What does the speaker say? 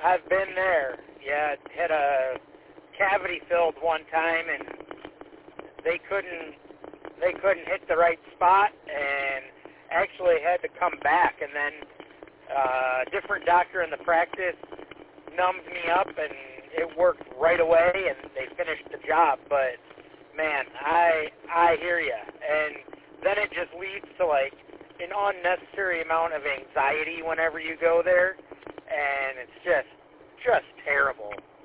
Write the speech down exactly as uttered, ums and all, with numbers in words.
I've been there. Yeah, had a cavity filled one time, and they couldn't they couldn't hit the right spot, and actually had to come back. And then uh, a different doctor in the practice numbed me up, and it worked right away, and they finished the job. But man, I I hear you, and then it just leads to like an unnecessary amount of anxiety whenever you go there, and it's just just terrible.